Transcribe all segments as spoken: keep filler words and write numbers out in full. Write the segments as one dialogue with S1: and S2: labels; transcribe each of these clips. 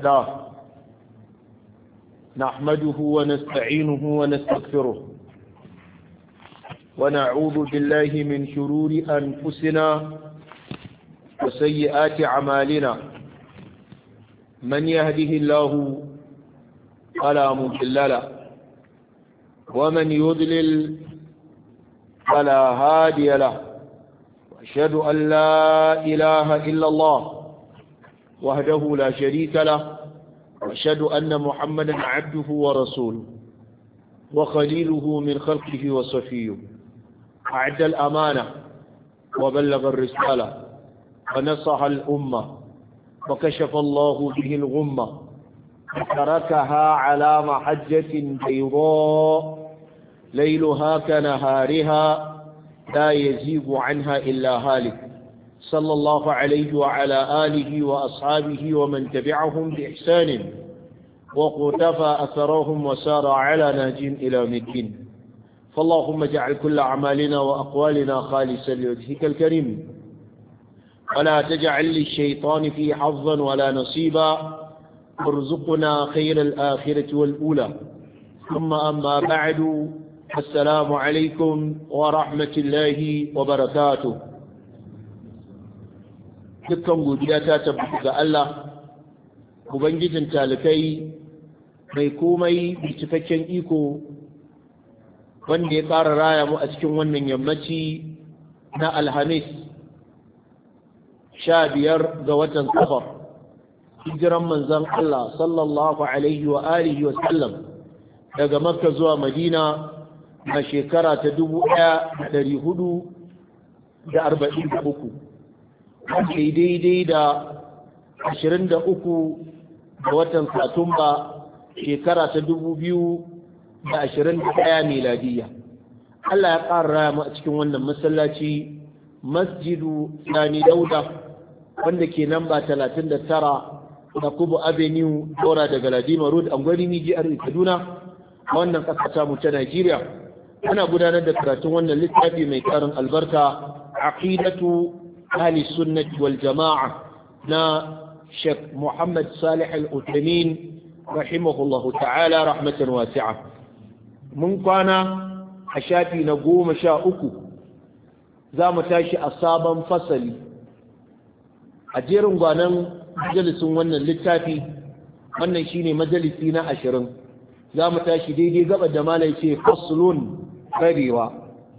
S1: لا نحمده ونستعينه ونستغفره ونعوذ بالله من شرور أنفسنا وسيئات أعمالنا من يهده الله فلا مضل له ومن يضلل فلا هادي له وأشهد أن لا إله إلا الله وحده لا شريك له وأشهد أن محمدا عبده ورسوله وخليله من خلقه وصفيه أعد الأمانة وبلغ الرسالة ونصح الأمة وكشف الله به الغمة وتركها على محجة بيضاء ليلها كنهارها لا يزيغ عنها إلا هالك صلى الله عليه وعلى آله وأصحابه ومن تبعهم بإحسان وقتفى أثرهم وسار على نهجهم إلى الدين فاللهم اجعل كل أعمالنا وأقوالنا خالصا لوجهك الكريم ولا تجعل للشيطان فيه حظا ولا نصيبا وارزقنا خير الآخرة والأولى ثم أما بعد السلام عليكم ورحمة الله وبركاته dukkan godiya ta tabbata ga Allah ubangijin talikai mai komai da cikakken iko wanda ya ƙara raya mu a cikin wannan yammaci na alhamis sha biyar ga watan safar hijiran manzon Allah sallallahu alaihi wa alihi wa sallam daga makka zuwa madina a shekara ta dubu ɗaya da ɗari hudu da arba'in da uku wanda daidai da ashirin da uku da watan satumba shekara ta dubu biyu da ashirin da ɗaya miladiyya Allah ya ƙara raya mu a cikin wannan masallaci masjidu sani dauda wanda ke namba talatin da tara na kubu avenue dora daga ladima road angwari miji a kaduna a wannan ƙasa ta mu ta najeriya ana gudanar da karatun wannan littafi mai ƙarin albarka aqidatu ahli sunnati wal jama'a na Sheikh Muhammad Salih Al-Uthaymeen rahimahullahu ta'ala rahmatan wasi'a mun kwana a shafi na goma sha uku za mu tashi a sabon fasali a jerin gwanan majalisin wannan littafi wannan shine majalisi na ashirin za mu tashi daidai gaba da malai ce faslun rabewa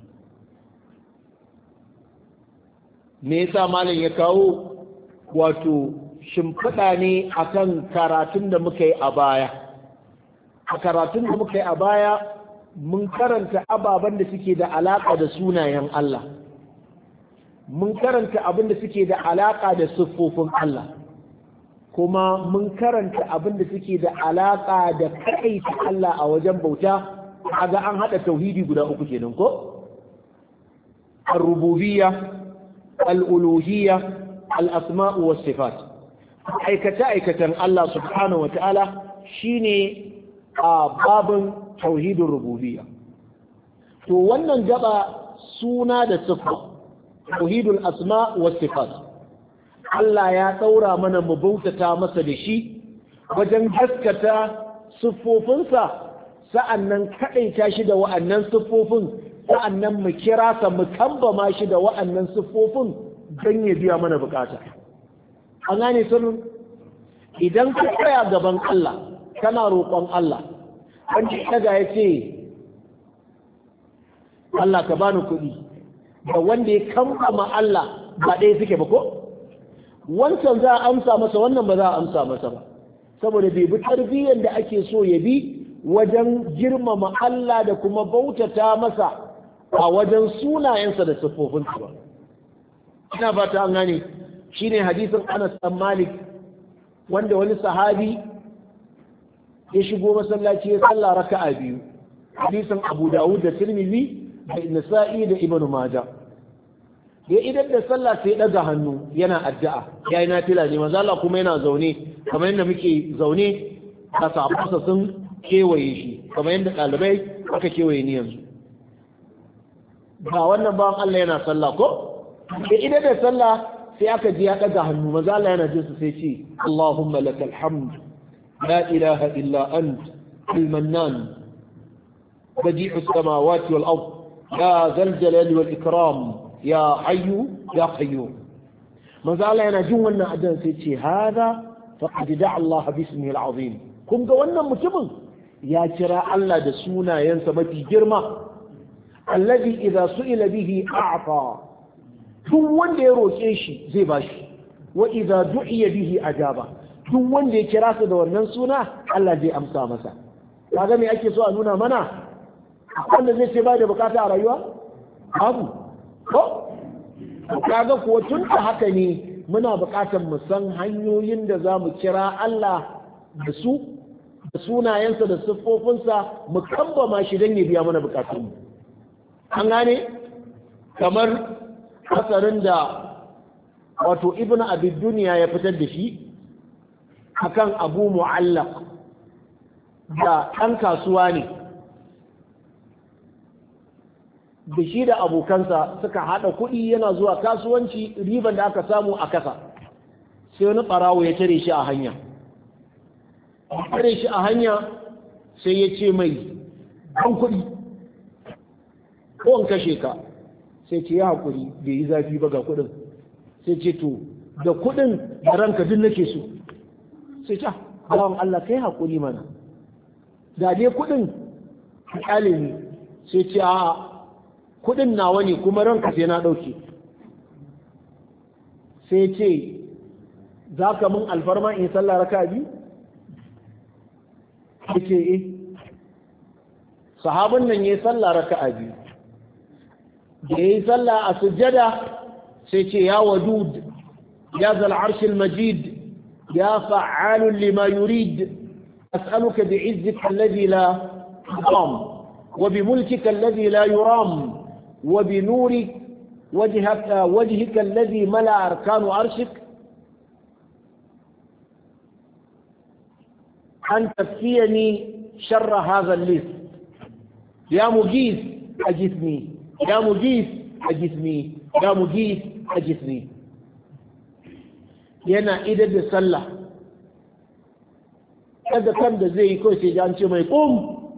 S1: me yasa malam ya kawo wato shimfiɗa ne akan karatun da muka yi a baya a karatun da muka yi a baya mun karanta ababen da suke da alaƙa da sunayen Allah mun karanta abin da suke da alaƙa da siffofin Allah kuma mun karanta abin da suke da alaƙa da kaɗaita Allah a wajen bauta kaga an haɗa tauhidi guda uku kenan ko ar-rububiyya al-uluhiyya al-asma' was sifat aikata aikatan Allah subhanahu wa ta'ala shine a babin tauhidin rububiyya to wannan gaba suna da sifa tauhidul asma' was sifat Allah ya daura mana mu bautata masa da shi wajen gaskata siffofinsa sa'annan kadaita shi da wa'annan siffofin sa'annan mu kira sa mu kambama shi da wa'annan siffofin don ya biya mana bukata an gane sunan idan ka tsaya gaban Allah kana roƙon Allah wanda daga ya ce Allah ka bani kuɗi da wanda ya kambama Allah ba ɗaya suke ba ko wancan za a amsa masa wannan ba za a amsa masa ba saboda bai bi tarbiyyar da ake so ya bi wajen girmama Allah da kuma bautata masa a wajen sunayensa da siffofinsa ba ina fata an gane shine hadisin Anas bin Malik wanda wani sahabi ya shigo masallaci ya salla raka'a biyu hadisin Abu Dawud da Tirmidhi da Nasa'i da Ibn Majah ya idan da sallah sai daga hannu yana addu'a yayi nafila ne manzo Allah kuma yana zaune kamar yadda muke zaune ka sahabbansa sun kewaye shi kamar yadda ɗalibai aka kewaye ni yanzu ba wannan bawan Allah yana sallah ko da idan da sallah sai aka ji ya daga hannu manzo Allah yana jin su sai ce Allahumma lakal hamd la ilaha illa ant al-mannan badi'u as-samawati wal ard ya zal jalali wal ikram ya hayyu ya qayyum manzo Allah yana jin wannan addu'a sai ce hada faqad da'a Allah bismihi al-azim kun ga wannan mutumin ya kira Allah da sunayensa mafi girma alladhi idza su'ila bihi a'ta duk wanda ya roke shi zai bashi wa idza du'iya bihi ajaba duk wanda ya kira sa da wannan suna Allah zai amsa masa kaga me ake so a nuna mana wanda zai ce ba da bukata a rayuwa babu ko kaga ko tun da haka ne muna bukatar mu san hanyoyin da za mu kira Allah da su da sunayensa da siffofinsa mu kambama shi don ya biya mana bukatunmu an gane kamar asarin da wato ibn abid duniya ya fitar da shi akan abu mu'allaq da ɗan kasuwa ne da shi da abokansa suka haɗa kuɗi yana zuwa kasuwanci riban da aka samu a kasa sai wani ɓarawo ya tare shi a hanya tare shi a hanya sai ya ce mai ɗan kuɗi ko in kashe ka sai ce ya haƙuri bai yi zafi ba ga kuɗin sai ce to da kuɗin da ranka duk nake so sai ta bawan Allah kai haƙuri mana da dai kuɗin ka ƙyale ni sai ce a'a kuɗin nawa ne kuma ranka sai na ɗauke sai ce za ka mun alfarma in sallah raka biyu ce eh sahabin nan ya yi sallah raka biyu da ya yi sallah a sujjada sai ce ya wadud ya zal arshil majid ya fa'alun lima yurid as'aluka bi'izzika alladhi la tuqam wa bimulkika alladhi la yuram wa binuri wajhaka wajhika alladhi mala arkanu arshik an tafiyani sharra hadha al-lis ya mujiz ajithni ya mujis a jismi ya mujis a jismi yana idar da sallah kada kan da zai yi kawai sai an ce mai kum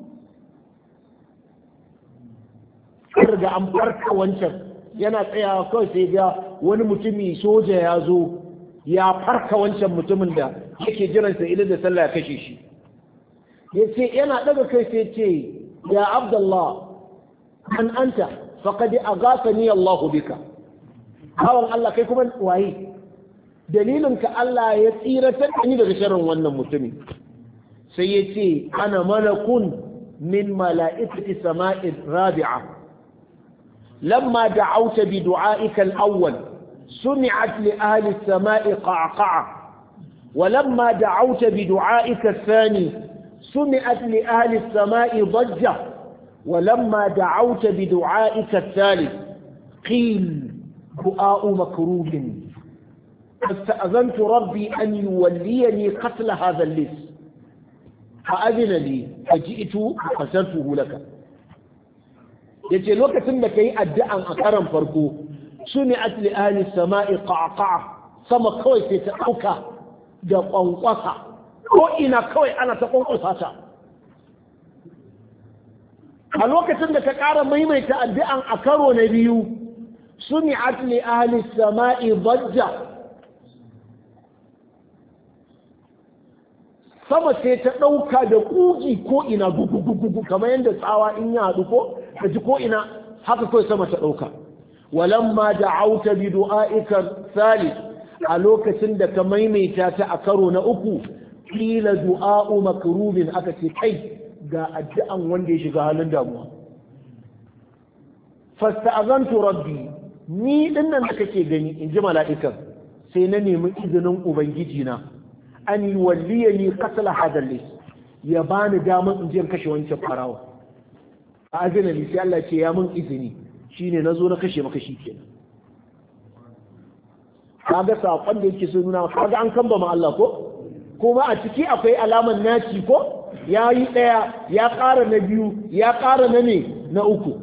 S1: da an farka wancan yana tsayawa kawai sai ga wani mutumi soja ya zo ya farka wancan mutumin da yake jiransa idar da sallah ya kashe shi yace yana daga kai sai ce ya abdullah an anta faqad aghathani Allah bika hawan Allah kai kuma waye dalilin ka Allah ya tsiratar da ni daga sharrin wannan mutumin sai yace ana malakun min mala'ikati sama'i rabi'a lamma da'awta bi du'aika al-awwal sami'at li ahli as-sama'i qa'qa'a wa lamma da'awta bi du'aika ath-thani sami'at li ahli as-sama'i ضجة ولما دعوت بدعائك الثالث قيل دعاء مكروه فاستأذنت ربي أن يوليني قتل هذا اللص فأذن لي فجئت فقتلته لك yace lokacin da kai addu'an a karan farko suni'at li ahli samai qa'qa'a sama kawai sai ta dauka da kwankwasa ko ina kawai ana ta kwankwasa ta a lokacin da ka ƙara maimaita addu'an a karo na biyu suni'at li ahli samai dajja sama sai ta ɗauka da ƙugi ko ina gugugugugu kamar yadda tsawa in ya haɗu ko ka ji ko ina haka kawai sama ta ɗauka walamma da'auta bi du'aika thalith a lokacin da ka maimaita ta a karo na uku qila du'a'u makrubin aka ce kai ga addu'an wanda ya shiga halin damuwa fasta'azantu rabbi ni dinnan da kake gani in ji mala'ikan sai na nemi izinin ubangiji na an yuwalliyani qatl hadal ya bani damar in je in kashe wancan farawa a azina li sai Allah ce ya mun izini shine nazo na kashe maka shikenan kaga sakon da yake so nuna kaga an kamba ma Allah ko kuma a ciki akwai alaman naci ko ya yi ɗaya ya ƙara na biyu ya ƙara na ne na uku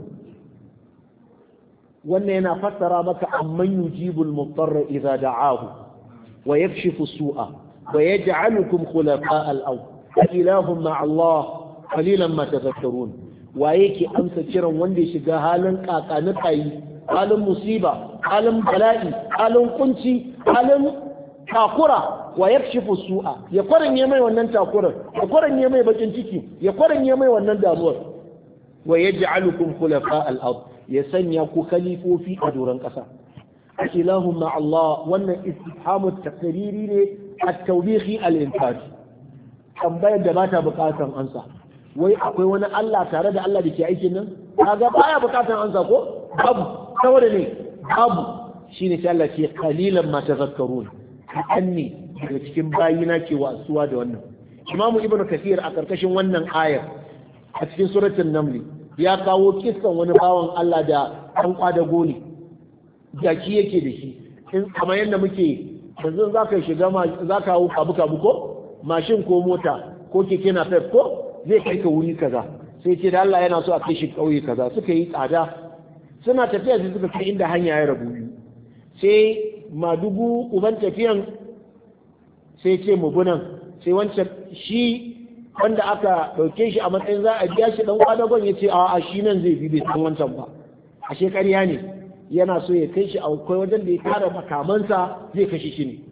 S1: wannan yana fassara maka amman yujibul mutarra idza da'ahu wa yakshifu su'a wa yaj'alukum khulafa al-ard ilahum ma'a Allah qalilan ma tadhakkarun wa yake amsa kiran wanda ya shiga halin kakani kai halin musiba halin bala'i halin kunci halin takura wa yakshifu su'a ya kwaranye mai wannan takurar ya kwaranye mai bakin ciki ya kwaranye mai wannan damuwar wa yaj'alukum khulafa al-ard ya sanya ku khalifofi a doron kasa ilahum ma Allah wannan istifhamu takriri ne at-tawbihi al-inkari tambayar da bata bukatan ansa wai akwai wani Allah tare da Allah da ke aikin nan kaga baya bukatan ansa ko babu saboda ne babu shine sai Allah ce qalilan ma tazakkarun anni daga cikin bayina ke wasuwa da wannan Imam Ibn Kathir a karkashin wannan ayar a cikin suratul Naml ya kawo kissan wani bawan Allah da an kwadago ne jaki yake da shi in kamar yadda muke yanzu zaka shiga zaka hawo kabu kabu ko mashin ko mota ko keke na pep ko zai kai ka wuri kaza sai ce da Allah yana so a kai shi kauye kaza suka yi tsada suna tafiya sai suka kai inda hanya ya rabu biyu sai madugu uban tafiyan sai ce mu bunan sai wancan shi wanda aka dauke shi a matsayin za a biya shi dan kwadagon ya ce a a shi nan zai bi bai san wancan ba ashe ƙarya ne yana so ya kai shi a akwai wajen da ya tara makamansa zai kashe shi ne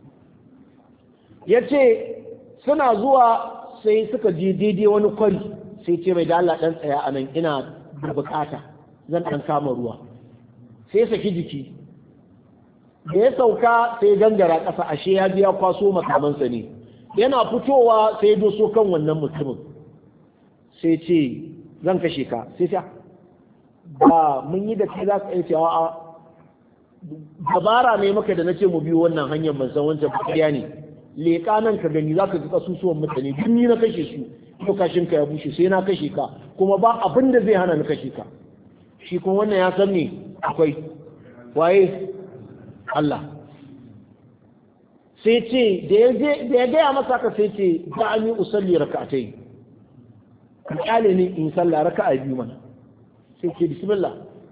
S1: ya ce suna zuwa sai suka je daidai wani kwari sai ce mai da Allah dan tsaya a nan ina da bukata zan dan kama ruwa sai saki jiki da ya sauka sai gangara ƙasa ashe ya biya kwaso makamansa ne yana fitowa sai ya doso kan wannan mutumin sai ce zan kashe ka sai ta ba mun yi da kai za ka iya cewa a dabara ne maka da na ce mu biyo wannan hanyar ban san wancan bakiya ne leƙa nan ka gani za ka ji kasusuwan mutane duk ni na kashe su ko kashin ka ya bushe sai na kashe ka kuma ba abin da zai hana ni kashe ka shi kuma wannan ya san ne akwai waye Allah sai ce da ya gaya masa ka sai ce da an yi usalli raka'atai ka kyale ni in sallah raka'a biyu mana sai ce bismillah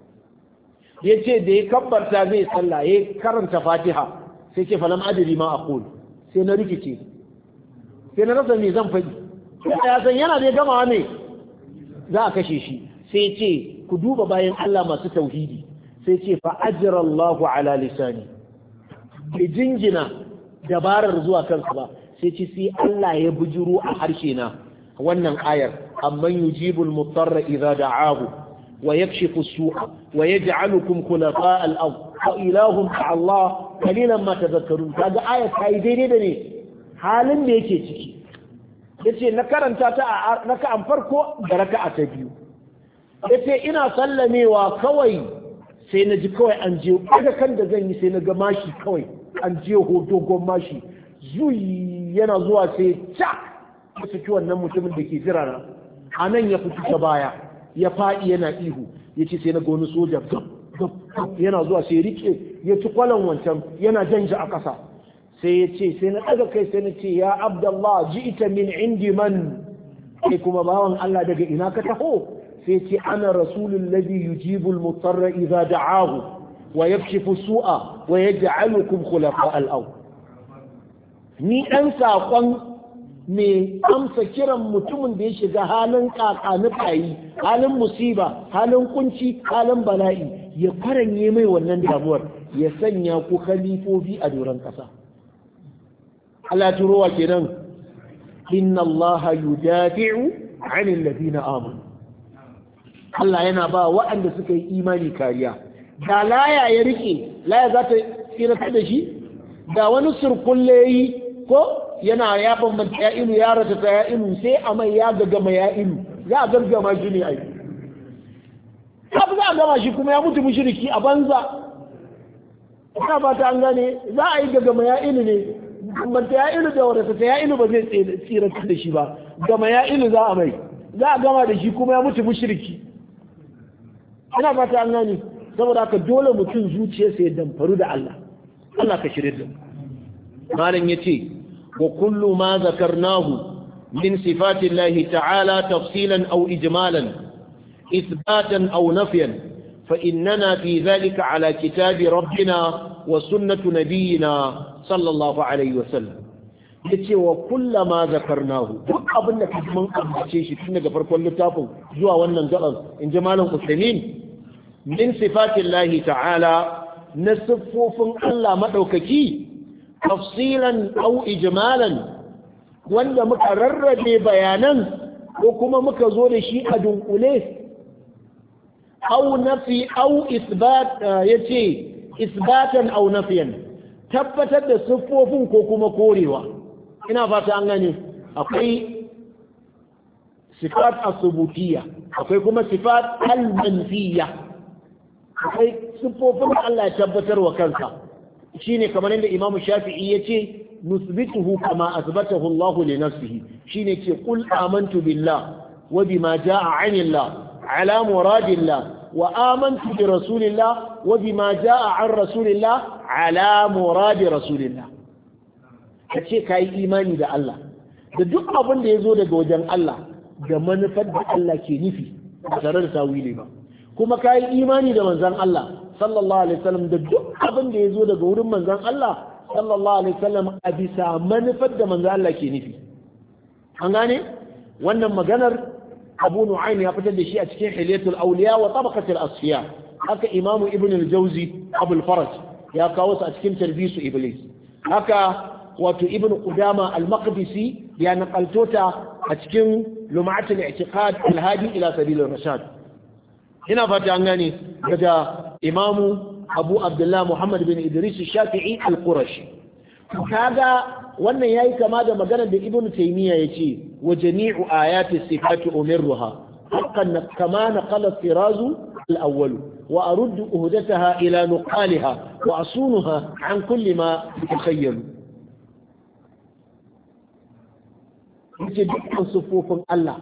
S1: ya ce da ya kabbarta zai sallah ya karanta fatiha sai ce falam adri ma aqul sai na rikice sai na rasa me zan faɗi sai ya san yana da gamawa ne za a kashe shi sai ce ku duba bayan Allah masu tauhidi sai ce fa ajra Allahu ala lisani bai jingina dabarar zuwa kansa ba sai ce sai Allah ya bujuru a harshe na wannan ayar amman yujibul mutarra idza da'ahu wa yakshifu as-su'a wa yaj'alukum khulafa al-ard fa ilahum Allah qalilan ma tadhakkarun kaga ayar ta yi daidai da ne halin da yake ciki yace na karanta ta a raka'an farko da raka'a ta biyu yace ina sallamewa kawai sai na ji kawai an je daga kan da zan yi sai na ga mashi kawai an je dogon mashi zuyi yana zuwa sai cak ya saki wannan mutumin da ke jira na a nan ya fito ta baya ya faɗi yana ihu ya ce sai na ga wani soja gab gab yana zuwa sai rike ya ci kwallon wancan yana janja a ƙasa sai ya ce sai na ɗaga kai sai na ce ya abdallah ji ita min indi man sai kuma bawan Allah daga ina ka taho sai ce ana rasulun ladhi yujibu al-mutarra idza da'ahu wa yakshifu su'a wa yaj'alukum khulafa al-ard ni dan sakon me amsa kiran mutumin da ya shiga halin kakani kai halin musiba halin kunci halin bala'i ya faranye mai wannan damuwar ya sanya ku khalifofi a doron kasa Allah turowa kenan inna Allah yudafi'u 'anil ladina amanu Allah yana ba waɗanda suka yi imani kariya da laya ya rike laya za ta tsira da shi da wani surkulle yi ko yana ya bambanta ya ilu ya rata ta ya ilu sai a mai ya gagama ya ilu za a gargama shi ne ai kafin za a gama shi kuma ya mutu mushriki a banza ina ba ta an gane za a yi gagama ya ilu ne bambanta ya ilu da wadata ta ya ilu ba zai tsira da shi ba gama ya ilu za a mai za a gama da shi kuma ya mutu mushriki ina fata an gani saboda haka dole mutum zuciyarsa ya damfaru da Allah Allah ka shirye da malam yace wa kullu ma zakarnahu min sifati Allah ta'ala tafsilan aw ijmalan ithbatan aw nafyan fa innana fi dhalika ala kitabi rabbina wa sunnati nabiyyina sallallahu alayhi wa sallam yace wa kullama zakarnahu duk abin da kaji mun ambace shi tun daga farkon littafin zuwa wannan gaban in ji malam Usaimin min sifatillahi ta'ala na siffofin Allah madaukaki tafsilan aw ijmalan wanda muka rarrabe bayanan ko kuma muka zo da shi a dunkule aw nafi aw isbat yace isbatan aw nafiyan tabbatar da siffofin ko kuma korewa ina fata an gane akwai sifat as-subutiyya akwai kuma sifat al-manfiyya akwai siffofin Allah ya tabbatar wa kansa shine kamar yadda Imam Shafi'i yace nusbituhu kama asbatahu Allah li nafsihi shine ce qul amantu billah wa bima jaa 'anillah ala muradillah wa amantu bi rasulillah wa bima jaa 'an rasulillah ala muradi rasulillah kace kai imani da Allah da duk abin da yazo daga wajen Allah da manufar da Allah ke nufi ba tare da tawili ba kuma kai imani da manzon Allah sallallahu alaihi wasallam da duk abin da yazo daga wurin manzon Allah sallallahu alaihi wasallam a bisa manufar da manzon Allah ke nufi an gane wannan maganar Abu Nu'aym ya fitar da shi a cikin Hilyatul Awliya wa Tabaqatul Asfiya haka Imam Ibn al-Jawzi Abu al-Faraj ya kawo su a cikin Talbisu Iblis haka wato Ibn Qudama al-Maqdisi ya nakalto ta a cikin Lum'atul I'tiqad al-Hadi ila Sabil ar-Rashad ina fata an gane daga Imam Abu Abdullah Muhammad bin Idris Shafi'i al-Qurashi kaga wannan yayi kama da maganar da Ibn Taymiyyah yace wa jami'u ayati sifati umirruha haqqan kama naqala Firaz al-awwal wa aruddu uhdataha ila nuqaliha wa asunuha an kulli ma takhayyalu yace dukkan sufofin Allah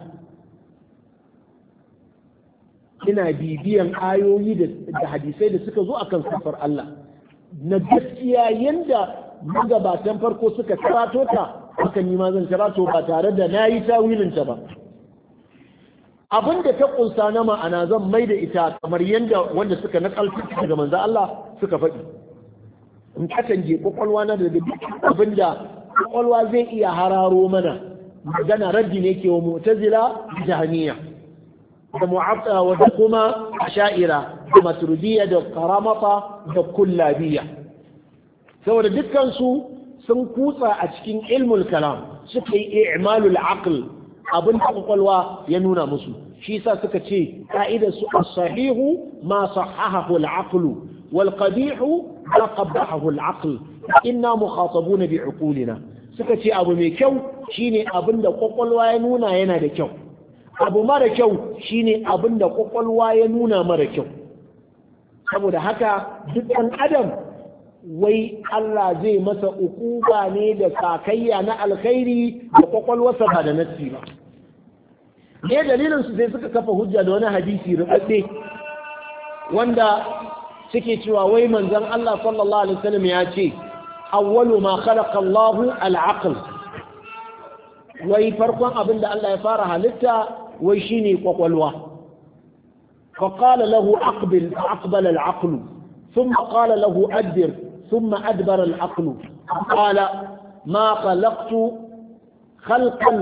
S1: ina bibiyan ayoyi da hadisai da suka zo akan sifar Allah na gaskiya yanda magabatan farko suka karato ta hakan yi ma zan karato ba tare da nayi tawilin ta ba abinda ta kunsa na ma'ana zan mai da ita kamar yanda wanda suka nakalta daga manzo Allah suka faɗi in ka canje kwakwalwa na da duk abinda kwakwalwa zai iya hararo mana magana raddi ne ke wa mu'tazila jahaniya da mu'attila wa kuma asha'ira da maturidiyya da karamata da kullabiyya saboda dukkansu sun kutsa a cikin ilmul kalam suka yi i'malul aql abin da kwakwalwa ya nuna musu shi yasa suka ce ka'idar su as-sahihu ma sahahahu al-aql wal qabihu ma qabahahu al-aql inna mukhatabuna bi uqulina suka ce abu mai kyau shine abin da kwakwalwa ya nuna yana da kyau abu mara kyau shine abin da kwakwalwa ya nuna mara kyau saboda haka duk ɗan adam wai Allah zai masa ukuba ne da sakayya na alkhairi da kwakwalwarsa ba da nassi ba ne dalilin su sai suka kafa hujja da wani hadisi rubabbe wanda suke cewa wai manzon Allah sallallahu alaihi wasallam ya ce awwalu ma khalaqa Allah al-aql wai farkon abin da Allah ya fara halitta wai shine kwakwalwa فقال له أقبل فأقبل العقل ثم قال له أدبر ثم أدبر العقل قال ما خلقت خلقا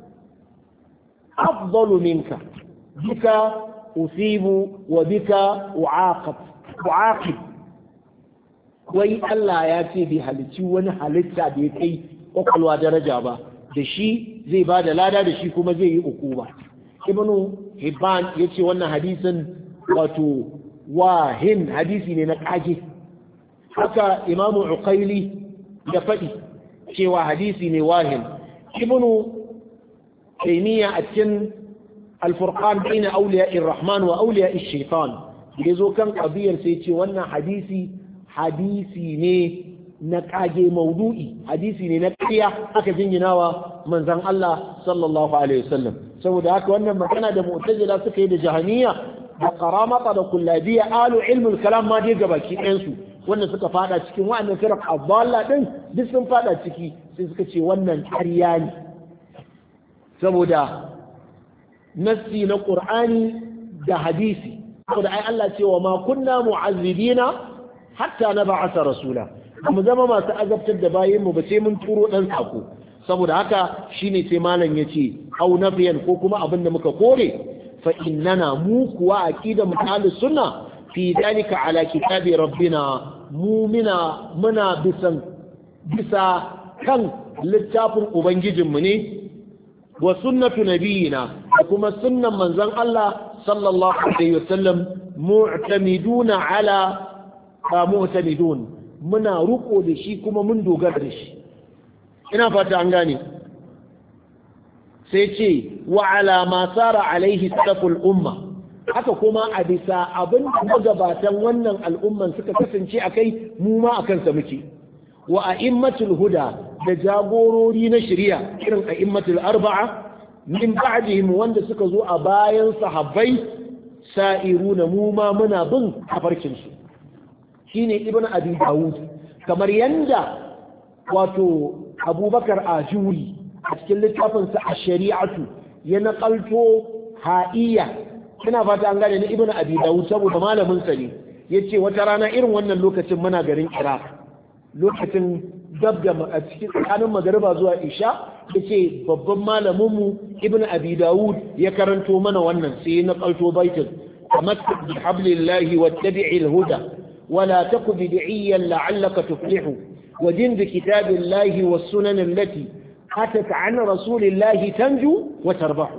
S1: أفضل منك بك أثيب وبك أعاقب أعاقب وي الله ياتي بحالتي وانا حالتا بيكي وقلوا درجة با دشي زي بعد لا دا دشي كما زي أقوبة ibnu hibban yace wannan hadisin wato wahin hadisi ne na kage haka imamu uqaili da fadi cewa hadisi ne wahin ibnu taymiya a cikin al-furqan bayna awliya'ir rahman wa awliya'ir shaytan yazo kan qadiyar sai ce wannan hadisi hadisi ne na kage maudu'i hadisi ne na ƙarya aka jinginawa manzon Allah sallallahu alaihi wasallam saboda haka wannan magana da mu'tazila suka yi da jahaniya da karamata da kullabiya alu ilmul kalam ma dai gabaki ɗayan su wanda suka fada cikin wa'annan firaq adalla din duk sun fada ciki sai suka ce wannan ƙarya ne saboda nassi na qur'ani da hadisi saboda ai Allah ce wa ma kunna mu'azzibina hatta nab'atha rasula mu zama masu azabtar da bayin mu ba sai mun turo dan sako saboda haka shine sai malam yace au nafiyan ko kuma abin da muka kore fa innana mu kuwa aqida mutalis sunna fi dalika ala kitabi rabbina mu mina muna bisan bisa kan littafin ubangijinmu ne wa sunnatu nabiyina da kuma sunnan manzon Allah sallallahu alaihi wasallam mu'tamiduna ala ba mu'tamidun muna ruko da shi kuma mun dogara da shi ina fata an gane sai ce wa ala ma sara alaihi salaful umma haka kuma a bisa abin da magabatan wannan al'umman suka kasance akai mu ma akan sa muke wa a'immatul huda da jagorori na shari'a irin a'immatul arba'a min ba'dihim wanda suka zo a bayan sahabbai sa'iruna mu ma muna bin tafarkin su shine ibnu abi daud kamar yanda wato abubakar ajuri a cikin littafin sa ash-shari'atu ya naqalto ha'iyya ina fata an gane ni ibnu abi daud saboda malamin sa ne yace wata rana irin wannan lokacin muna garin iraq lokacin dab da a cikin tsakanin magariba zuwa isha yace babban malamin mu ibnu abi daud ya karanto mana wannan sai na kalto baitin tamassuk bi hablillahi wattabi'il huda wala taku bid'iyan la'allaka tuflihu ودين بكتاب الله والسنن التي أتت عن رسول الله تنجو وتربح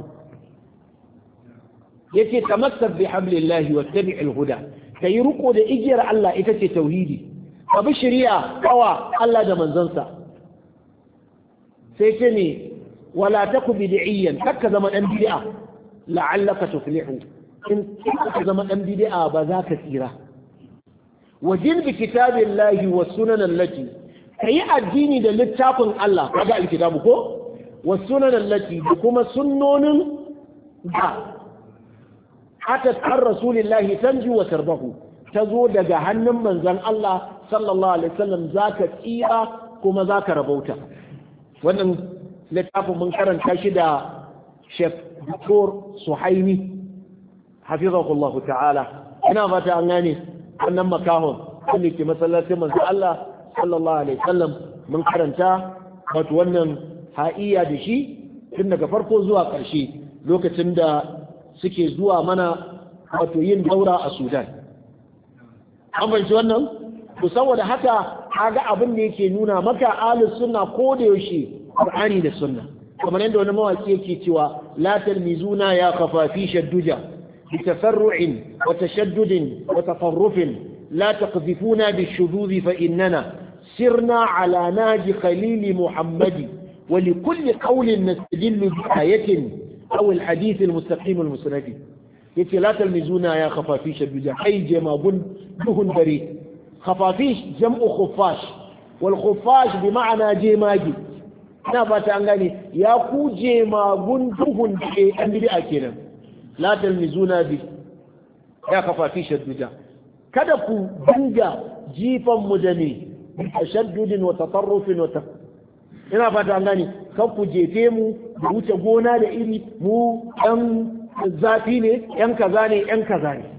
S1: يتي تمسك بحبل الله واتبع الهدى كي رقو دا إجر الله إتتي توحيدي فبشريا قوى الله دا منزنسا سيتني ولا تكو بدعيا كك زمن أنبياء لعلك تفلح إن كك زمن أنبياء بذاك سيرا ودين بكتاب الله والسنن التي kayi addini da littafin Allah kaga alkitabu ko wasunan allati da kuma sunnonin da hatta tar rasulillahi tanju wa tarbahu tazo daga hannun manzon Allah sallallahu alaihi wasallam zaka tsira kuma zaka rabauta wannan littafin mun karanta shi da Sheikh Dr. Suhaimi hafizahullahu ta'ala ina fata an gane wannan makahon wanda ke masallacin manzon Allah sallallahu alaihi wasallam mun karanta wato wannan ha'iya da shi tun daga farko zuwa ƙarshe lokacin da suke zuwa mana wato yin daura a Sudan an fahimci wannan to saboda haka kaga abin da yake nuna maka ahlus sunna ko da yaushe Qur'ani da sunna kamar yadda wani mawaki yake cewa la talmizuna ya khafafi shadduja bi tafarru'in wa tashaddudin wa tafarrufin لا تقذفونا بالشذوذ فإننا سرنا على ناج خليل محمد ولكل قول نستدل بآية أو الحديث المستقيم المسند يتي لا تلمزونا يا خفافيش الدجا أي جمع دهن بريد خفافيش جمع خفاش والخفاش بمعنى جماجي نفات عنغاني يا كو جمع دهن بريد أكينا لا تلمزونا بي يا خفافيش الدجا kada ku dinga jifan mu da ne tashaddudin wa tatarrufin wa ina fata an gani kan ku jefe mu da wuce gona da iri mu ɗan zafi ne ɗan kaza ne ɗan kaza ne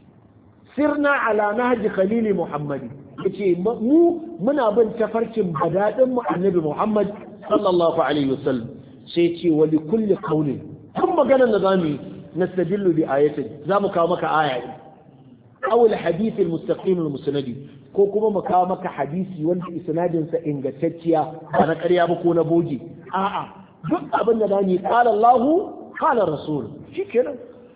S1: sirna ala nahji khalili muhammadi yace mu muna bin tafarkin badadin mu annabi muhammad sallallahu alaihi wasallam sai ce wa li kulli qawlin kun maganar da zamu nastadillu bi ayatin zamu kawo maka aya أو الحديث المستقيم المسندي ko kuma mu kawo maka hadisi wanda isnadin sa ingantacciya ba na ƙarya ba ko na bogi a'a duk abin da dani qala Allah qala Rasul shikenan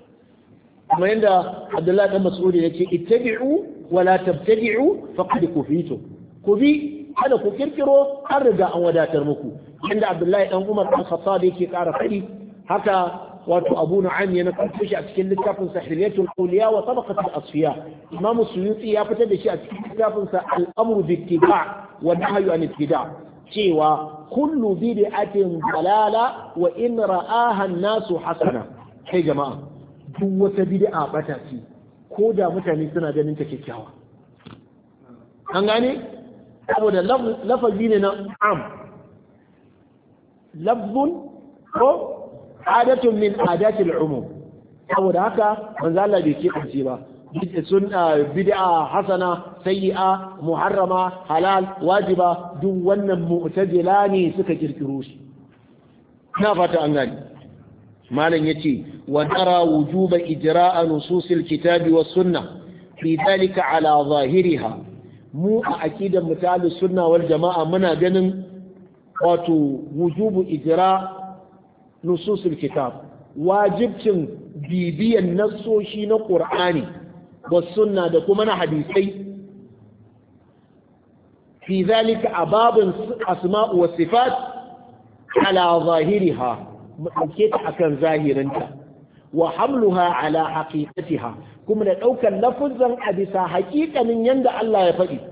S1: kuma yanda Abdullah dan Mas'ud yace ittabi'u wa la tabtadi'u faqad kufitu ku bi kada ku kirkiro an riga an wadatar muku inda Abdullah dan Umar dan Khattab yake ƙara fadi haka wato abu na'am ya nakalto shi a cikin littafin sa hilyatul awliya wa tabaqatul asfiya imam suyuti ya fitar da shi a cikin littafin sa al-amru bi ittiba' wa nahyu an ittida' cewa kullu bid'atin dalala wa in ra'aha an-nasu hasana kai jama'a duk wata bid'a bata ce ko da mutane suna ganin ta kyakkyawa an gane saboda lafazi ne na am lafzun ko adatun min adatil umum saboda haka manzo Allah bai kebance ba sunna bid'a hasana sayyi'a muharrama halal wajiba duk wannan mu'tazila ne suka kirkiro shi na fata an gani malam yace wa nara wujuba ijra'a nususil kitabi was sunnah fi dhalika ala zahiriha mu a aqidar mutalu sunna wal jama'a muna ganin wato wujubu ijra nususil kitab wajibcin bibiyan nassoshi na qur'ani was sunna da kuma na hadisai fi dhalika ababun asma'u was sifat ala zahiriha mu dauke ta akan zahirinta wa hamluha ala haqiqatiha kuma da daukar lafuzan a bisa haƙiƙanin yanda Allah ya faɗi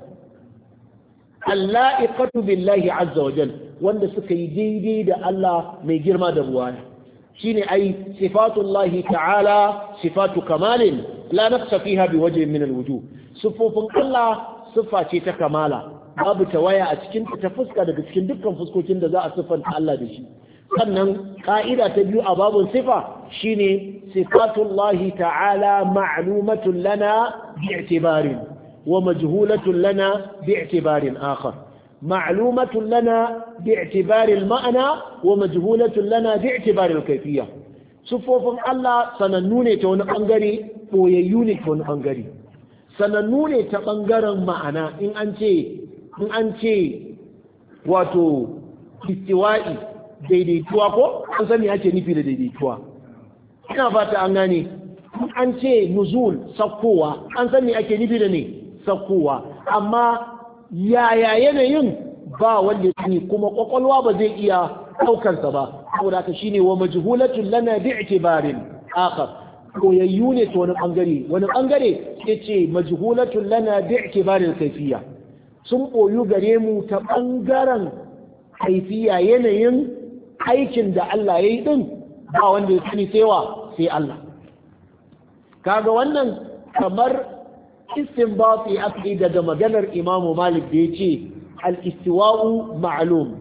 S1: alla'iqatu billahi azza wa jal wanda suka yi daidai da Allah mai girma da ruwaya shine ai sifatullahi ta'ala sifatu kamalin la nafsa fiha biwajhin min alwujuh sifofin Allah siffa ce ta kamala babu tawaya a cikin ta fuska daga cikin dukkan fuskokin da za a siffanta Allah da shi sannan ka'ida ta biyu a babun sifa shine sifatullahi ta'ala ma'lumatun lana bi'tibarin wa majhulatun lana bi'tibarin akhar ma'lumatun lana bi'tibari al-ma'na wa majhulatun lana bi'tibari al-kayfiyya sifofin Allah sanannu ne ta wani bangare boyayyu ne ta wani bangare sanannu ne ta bangaren ma'ana in an ce in an ce wato istiwa'i daidaituwa ko an sani ake nufi da daidaituwa ina fata an gane an ce nuzul sakkowa an sani ake nufi da ne sakkowa amma yaya yanayin ba wanda ya sani kuma kwakwalwa ba zai iya daukarsa ba saboda haka shine wa majhulatun lana bi'tibarin akhar koyayyu ne to wani bangare wani bangare yace majhulatun lana bi'tibarin kayfiyya sun koyu gare mu ta bangaren kaifiya yanayin aikin da Allah ya yi ɗin ba wanda ya sani tsewa sai Allah kaga wannan kamar istinbati aka daga maganar Imam Malik da yace al-istiwa'u ma'lum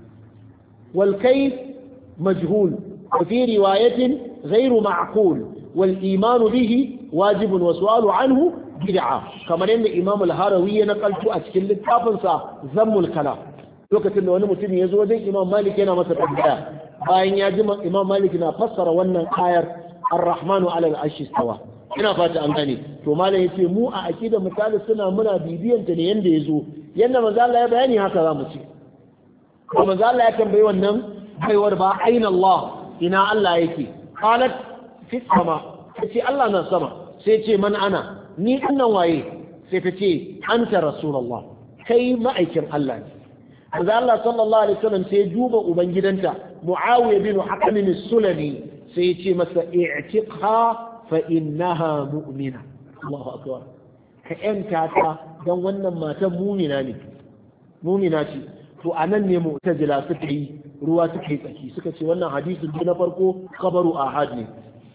S1: wal kayf majhul wa fi riwayatin ghayru ma'qul wal iman bihi wajib wa su'alu anhu bid'a kamar yadda Imam al-Harawi ya nakalto a cikin littafinsa Zammul Kalam lokacin da wani mutum ya zo wajen Imam Malik yana masa tambaya bayan ya ji Imam Malik na fassara wannan ayar Ar-Rahmanu 'ala al-'arshi istawa ina fata an gane to malam yace mu a akida misali suna muna bibiyan ta ne yanda yazo yanda manzo Allah ya bayani haka zamu ce ko manzo Allah ya tambayi wannan baiwar ba aina Allah ina Allah yake qalat fi sama sai Allah na sama sai ce man ana ni annan waye sai ta ce anta rasulullah kai ma'aikin Allah ne manzo Allah sallallahu alaihi wasallam sai duba ubangidanta Muawiya bin Hakim as-Sulami sai ya ce masa i'tiqha fa innaha mu'mina Allahu akbar ka yanta ta dan wannan matan mu'mina ne mu'mina ce to anan ne mu'tazila suka yi ruwa suka yi tsaki suka ce wannan hadisin na farko khabaru ahad ne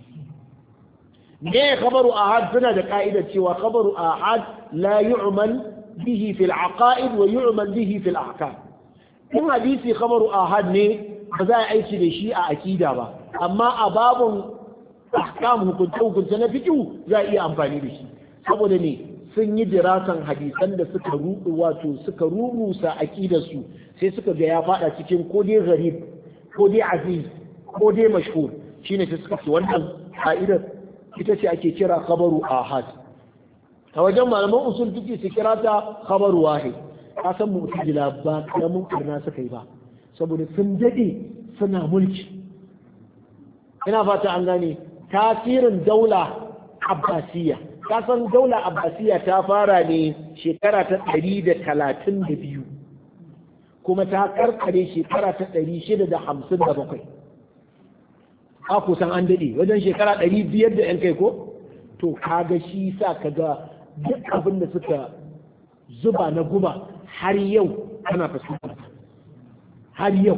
S1: ne khabaru ahad suna da ka'idar cewa khabaru ahad la yu'mal bihi fil aqaid wa yu'mal bihi fil ahkam in hadisi khabaru ahad ne ba za a aiki da shi a akida ba amma a babun ahkam hukunce hukunce na fiqh za a iya amfani da shi saboda ne sun yi dirasan hadisan da suka rubu wato suka rubusa akidar su sai suka ga ya fada cikin ko dai gharib ko dai aziz ko dai mashhur shine sai suka ce wannan ka'idar ita ce ake kira khabaru ahad a wajen malaman usul fiqh su kira ta khabaru wahid ka san mu'tazila ba karamin karna suka yi ba saboda sun dade suna mulki ina fata an gane tasirin daula abbasiya ka san daula abbasiya ta fara ne shekara ta ɗari da talatin da biyu kuma ta karkare shekara ta ɗari shida da hamsin da bakwai a kusan an daɗe wajen shekara ɗari biyar da yan kai ko to kaga shi sa kaga duk abin da suka zuba na guba har yau ana fuskanta har yau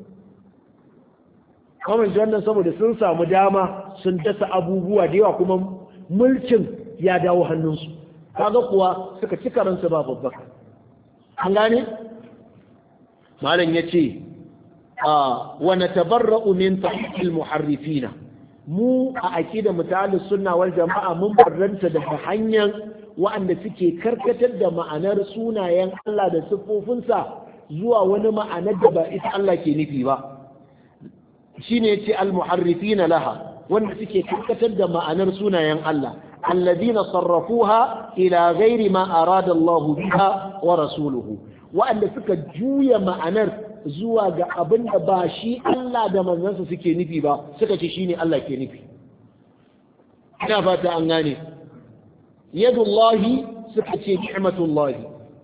S1: kamar wannan saboda sun samu dama sun dasa abubuwa da yawa kuma mulkin ya dawo hannunsu kaga kuwa suka ci karansu ba babbaka an gane malam yace a wa natabarra'u min tahqil muharrifina mu a aqida mutalis sunna wal jama'a mun barranta daga hanyar wa'anda suke karkatar da ma'anar sunayen Allah da siffofinsa zuwa wani ma'anar da ba ita Allah ke nufi ba shine yace al-muharrifina laha wanda suke karkatar da ma'anar sunayen Allah alladina sarrafuha ila ghairi ma arada Allah biha wa rasuluhu wa'anda suka juya ma'anar zuwa ga abin da ba shi Allah da manzansa suke nufi ba suka ce shine Allah ke nufi ina fata an gane yadullahi suka ce ni'matullahi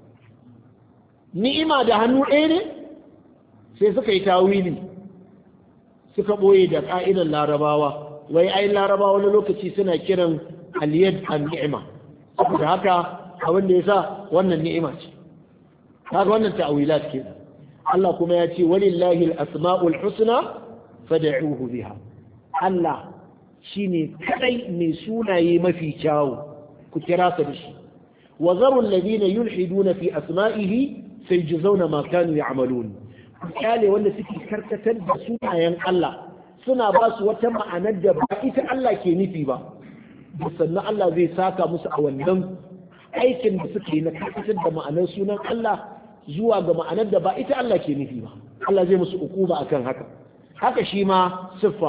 S1: ni'ima da hannu ɗaya ne sai suka yi tawili suka ɓoye da ƙa'idar larabawa wai ai larabawa wani lokaci suna kiran aliyad an ni'ima saboda haka abin da ya sa wannan ni'ima ce kaga wannan ta'awilat ke Allah kuma ya ce walillahi al-asma'ul husna fad'uhu biha Allah shine kadai mai sunaye mafi kyawu ku kira sa da shi wa zaru alladhina yulhiduna fi asma'ihi sayjuzawna ma kanu ya'malun kyale wanda suke karkatar da sunayen Allah suna ba su wata ma'anar da ba ita Allah ke nufi ba sannan Allah zai saka musu a wannan aikin da suke na karkatar da ma'anar sunan Allah zuwa ga ma'anar da ba ita Allah ke nufi ba Allah zai musu ukuba akan haka haka shi ma siffa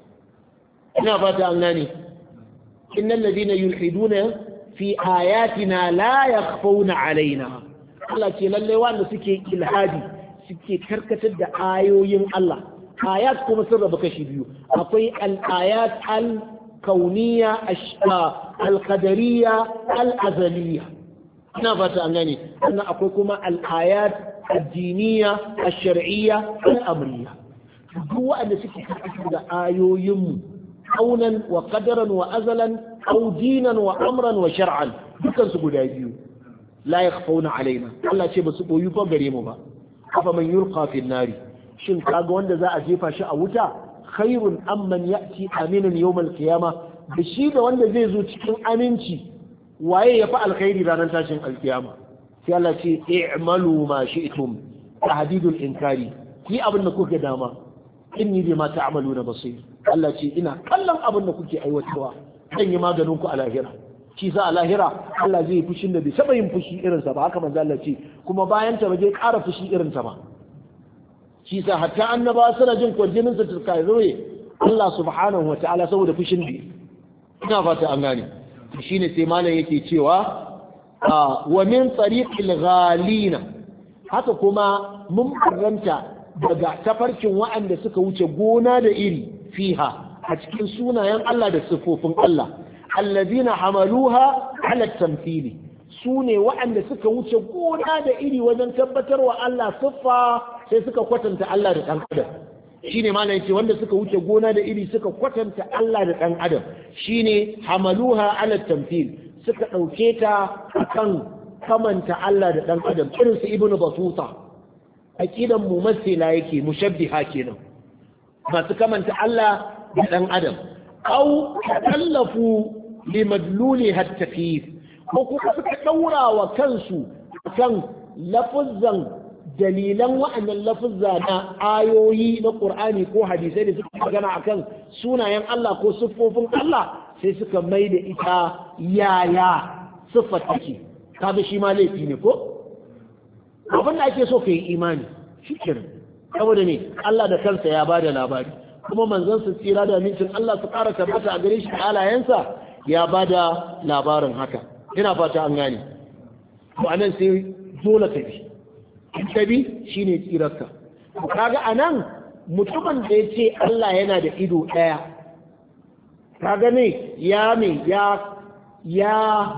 S1: ina fata an gane innal ladina yulhiduna fi ayatina la yakhfawna alaina Allah ce lalle wanda suke ilhadi suke karkatar da ayoyin Allah ayat kuma sun rabu kashi biyu akwai al-ayat al-kauniyya al-qadariyya al-azaliyya ina fata an gane sannan akwai kuma al-ayat ad-diniyya ash-shar'iyya al-amriyya duk wanda suke karkatar da ayoyin mu kaunan wa qadaran wa azalan aw dinan wa amran wa shar'an dukan su guda biyu la yakhfawna alaina Allah ce ba su boyu ba gare mu ba afa man yulqa fi nari shin kaga wanda za a jefa shi a wuta khairun amman ya'ti aminan yawmal qiyama da shi da wanda zai zo cikin aminci waye ya fi alkhairi ranar tashin alkiyama sai Allah ce i'malu ma shi'tum tahdidul inkari ki abin da kuke dama inni bima ta'maluna basir Allah ce ina kallon abin da kuke aiwatarwa zan yi maganin ku a lahira shi sa a lahira Allah zai yi fushin da bai saba yin fushi irinsa ba haka manzo Allah ce kuma bayan ta ba zai ƙara fushi irinsa ba shi sa hatta annabawa suna jin kwarjinin sa turka zoye Allah subhanahu wa ta'ala saboda fushin da ina fata an gane shine sai malam yake cewa wa min tariqil ghalina haka kuma mun karanta daga tafarkin waɗanda suka wuce gona da iri fiha a cikin sunayen Allah da sifofin Allah allazina hamaluha ala tamthili sune waɗanda suka wuce gona da iri wajen tabbatarwa Allah siffa sai suka kwatanta Allah da dan adam shine malam yace wanda suka wuce gona da iri suka kwatanta Allah da dan adam shine hamaluha ala tamthil suka dauke ta akan kamanta Allah da dan adam irin su ibnu batuta aqidan mumassila yake mushabbiha kenan masu kamanta Allah da dan adam au takallafu limadluli at-takyif ko kuma suka daura wa kansu kan lafuzan dalilan wa'annan lafuzza na ayoyi na Qur'ani ko hadisai da suka magana akan sunayen Allah ko siffofin Allah sai suka mai da ita yaya siffar take kaga shi ma laifi ne ko abin da ake so ka yi imani shikenan saboda ne Allah da kansa ya bada labari kuma manzon su tsira da amincin Allah su ƙara tabbata a gare shi halayensa ya bada labarin haka ina fata an gane to anan sai dole ka bi in ka bi shine tsirarka kaga anan mutumin da ya ce Allah yana da ido ɗaya kaga ne ya ne ya ya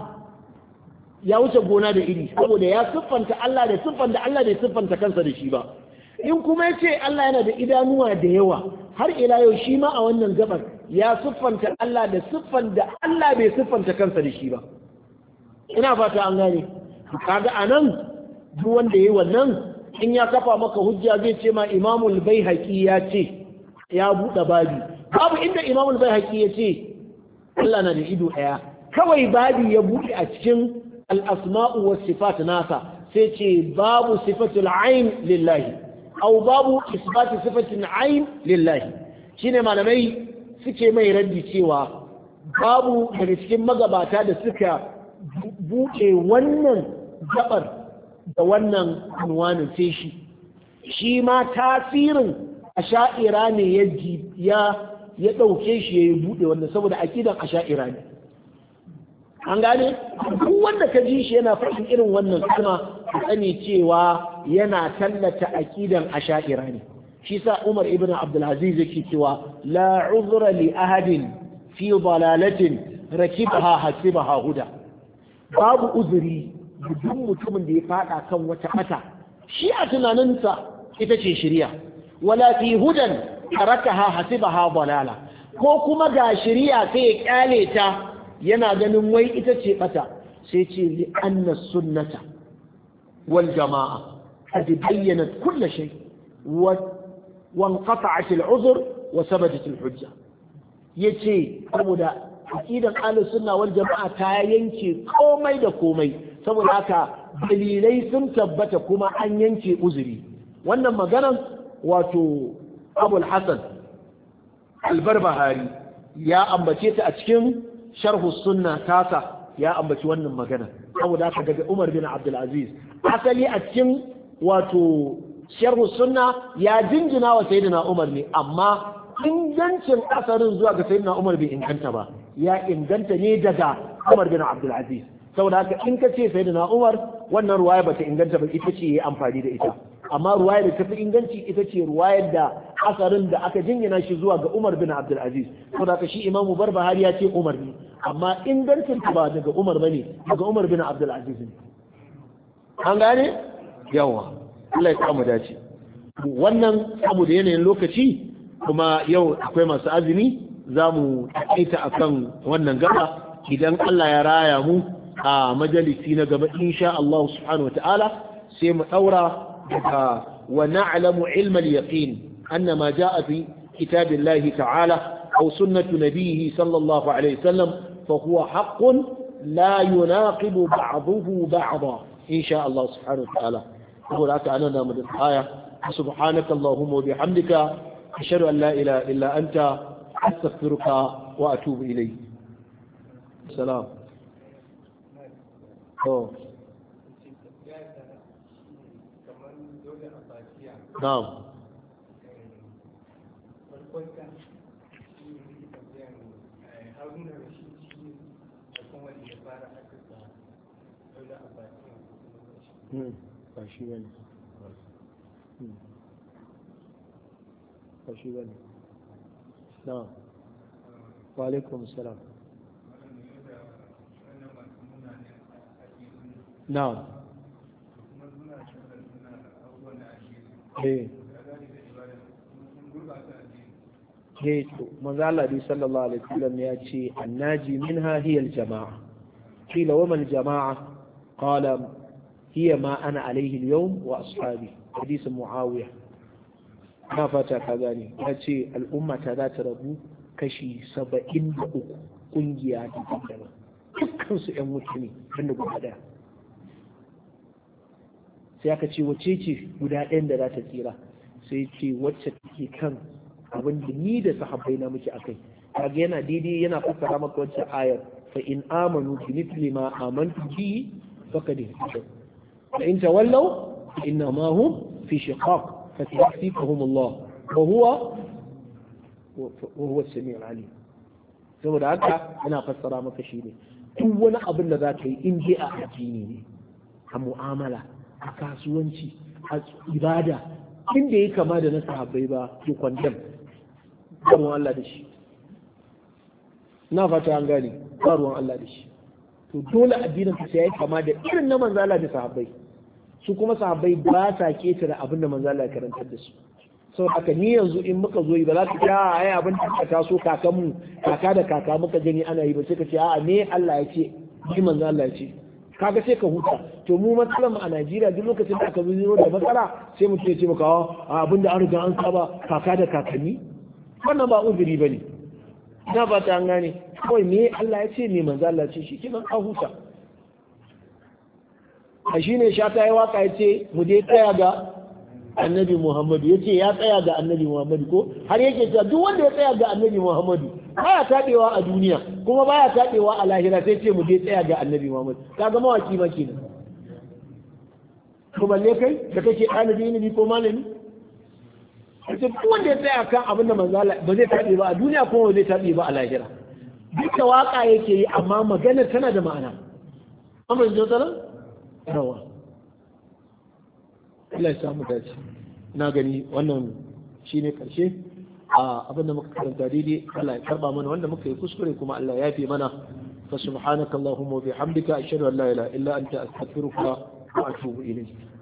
S1: ya wuce gona da iri saboda ya siffanta Allah da siffan da Allah bai siffanta kansa da shi ba in kuma ya ce Allah yana da idanuwa da yawa har ila yau shi ma a wannan gabar ya siffanta Allah da siffan da Allah bai siffanta kansa da shi ba ina fata an gane kaga anan duk wanda yayi wannan in ya kafa maka hujja zai ce ma Imamul Baihaqi ya ce ya buɗe babi babu inda Imamul Baihaqi ya ce Allah na da ido ɗaya kawai babi ya buɗe a cikin al-asma'u was sifat nasa sai ce babu sifatul ain lillahi au babu isbati sifatin ain lillahi shine malamai suke mai raddi cewa babu daga cikin magabata da suka buɗe wannan gabar da wannan unwanin sai shi shi ma tasirin asha'ira ne ya ya ya dauke shi ya bude wannan saboda akidan asha'ira ne an gane duk wanda ka ji shi yana faɗin irin wannan kalma sani cewa yana tallata akidan asha'ira ne shi sa Umar ibn Abdul Aziz yake cewa la uzra li ahadin fi dalalatin rakibaha hasibaha huda babu uzuri duk mutumin da ya fada kan wata mata shi a tunaninsa ita ce shari'a wala fi hudan tarakaha hasibaha dalala ko kuma ga shari'a sai ya kyale ta yana ganin wai ita ce bata sai ce li anna sunnata wal jama'a qad bayyanat kull shay wa wanqata'at al uzr wa sabatat al hujja yace saboda aqidan ahlus sunna wal jama'a ta yanke komai da komai saboda haka dalilai sun tabbata kuma an yanke uzuri wannan maganan wato Abul Hasan Al-Barbahari ya ambace ta a cikin sharh sunna tasa ya ambaci wannan magana saboda haka daga Umar bin Abdul Aziz asali a cikin wato sharh sunna ya jinjina wa sayyidina Umar ne amma ingancin asarin zuwa ga sayyidina Umar bai inganta ba ya inganta ne daga Umar bin Abdul Aziz saboda haka in ka ce sayyidina Umar wannan ruwaya bata inganta ba ita ce yayi amfani da ita amma ruwayar da tafi inganci ita ce ruwayar da asarin da aka jingina shi zuwa ga Umar bin Abdul Aziz saboda haka shi Imam Barbahari ya ce Umar ne amma ingancin ta ba daga Umar bane daga Umar bin Abdul Aziz ne an gane yawa Allah ya samu dace wannan saboda yanayin lokaci kuma yau akwai masu azumi za mu taƙaita akan wannan gaba idan Allah ya raya mu a majalisi na gaba insha Allah subhanahu wataala sai mu daura daga wa na'lamu ilma al-yaqin anna ma jaa fi kitabillahi ta'ala aw sunnatu nabiyhi sallallahu alayhi wasallam fa huwa haqqun la yunaqibu ba'dahu ba'da insha Allah subhanahu wataala saboda haka ana mu da aya subhanaka allahumma wa bihamdika ashhadu an la ilaha illa anta astaghfiruka wa atubu ilayk salam oh na'am ba shi bane ba shi bane na'am wa alaikum salam na'am eh eh to manzo Allah sallallahu alaihi wasallam ya ce annaji minha hiya aljamaa qila wa man jamaa qala hiya ma ana alaihi alyawm wa ashabi hadith muawiya na fata ka gane ya ce al'umma ta za ta rabu kashi saba'in da uku kungiya ta daban dukkan su ƴan mutane banda guda daya sai aka ce wace ce guda ɗayan da za ta tsira sai ce wacce take kan abin da ni da sahabbai na muke akai kaga yana daidai yana fassara maka wacce ayar fa in amanu bi mithli ma amantu bi faqad ihtadaw fa in tawallaw inna ma hum fi shiqaq fa sayakfikahum Allah wa huwa wa huwa as-sami' al-alim saboda haka yana fassara maka shi ne duk wani abin da za ka yi in dai a addini ne a mu'amala a kasuwanci a ibada inda ya kama da na sahabbai ba ke kwandam ruwan Allah da shi na fata an gane ba ruwan Allah da shi to dole addinin ka sai ya kama da irin na manzo Allah da sahabbai su kuma sahabbai ba sa ketare abin da manzo Allah ya karantar da su sau haka ni yanzu in muka zo yi ba za ka ce a ai abin da ka taso kakanmu kaka da kaka muka gani ana yi ba sai ka ce a ne Allah ya ce ni manzo Allah ya ce kaga sai ka huta to mu matsalar mu a Najeriya duk lokacin da aka zo da matsala sai mutum ya ce maka a abin da an riga an saba kaka da kakanni wannan ba uzuri bane ina ba ta an gane kawai me Allah ya ce me manzo Allah ya ce shi kinan a huta a shine shata ya waka ya ce mu dai tsaya ga annabi Muhammadu ya ce ya tsaya ga annabi Muhammadu ko har yake cewa duk wanda ya tsaya ga annabi Muhammadu baya tabewa a duniya kuma baya tabewa a lahira sai ce mu je tsaya ga annabi Muhammad kaga mawaki ma kenan to balle kai da kake ɗalibi ne ko malami ita duk wanda ya tsaya kan abin da manzo Allah ba zai tabi ba a duniya kuma ba zai tabi ba a lahira duk da waka yake yi amma maganar tana da ma'ana amma yanzu tsara rawa Allah ya samu dace na gani wannan shine karshe a abin da muka karanta daidai Allah ya karba mana wanda muka yi kuskure kuma Allah ya yafe mana fa subhanakallahumma wa bihamdika ashhadu an la ilaha illa anta astaghfiruka wa atubu ilayk